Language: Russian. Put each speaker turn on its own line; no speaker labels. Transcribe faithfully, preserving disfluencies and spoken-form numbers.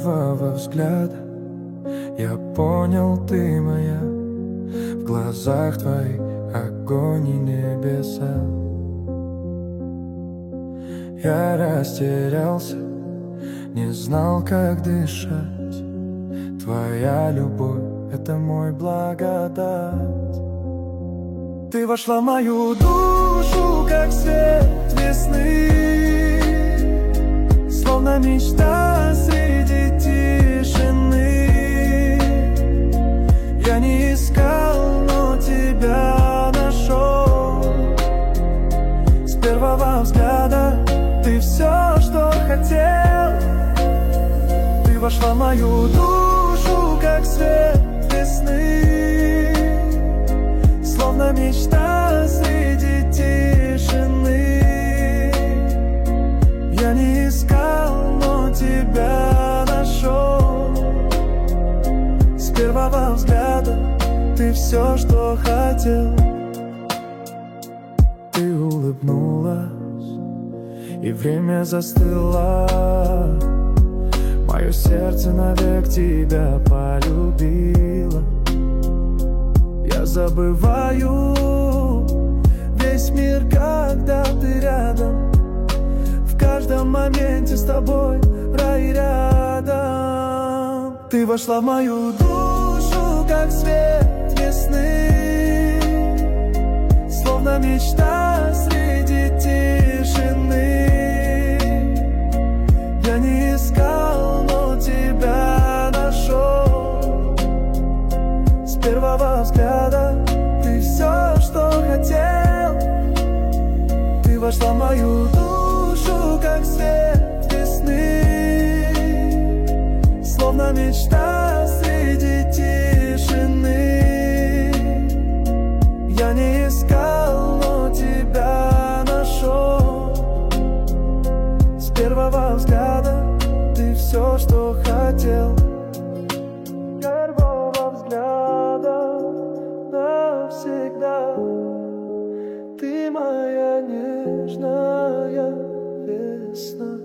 первого взгляда я понял, ты моя. В глазах твоих огонь и небеса. Я растерялся, не знал, как дышать. Твоя любовь — это мой благодать. Ты вошла в мою душу, как свет весны, словно мечта среди тишины. Я не искал, но тебя нашел. С первого взгляда ты все, что хотел. Ты вошла в мою душу, как свет весны, словно мечта среди тишины. Я не искал, но тебя нашел. С первого взгляда ты все, что хотел. Ты улыбнулась, и время застыло. Мое сердце навек тебя полюбило. Я забываю весь мир, когда ты рядом. В каждом моменте с тобой рай рядом. Ты вошла в мою душу, как свет весны, словно мечта среди тишины. Я не искал, но тебя нашел. С первого взгляда ты все, что хотел. Ты вошла в мою душу, как свет весны, словно мечта среди тишины. Я не искал, но тебя нашел. С первого взгляда ты все, что хотел. Первого взгляда навсегда. Ты моя нежная весна.